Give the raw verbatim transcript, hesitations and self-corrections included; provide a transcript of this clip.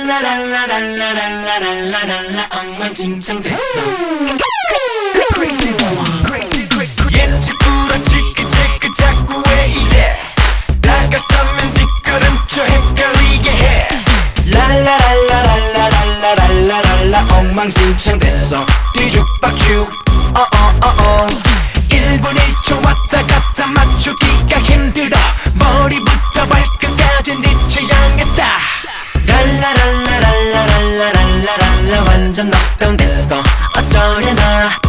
랄라랄라랄라랄라랄라랄라 엉망진창 됐어. 얘는 자꾸라 지그재그 자꾸 왜 이래. 다가서면 뒷걸음쳐 헷갈리게 해. 랄라랄라랄라랄라랄라 엉망진창 됐어. 뒤죽박죽 어어어어 일 분 일 초 왔다 갔다 맞추기가 힘들어. 머리부터 발끝까지 네 취향했다. 랄라랄라랄라랄라랄라 완전 넉다운 됐어. 어쩌려나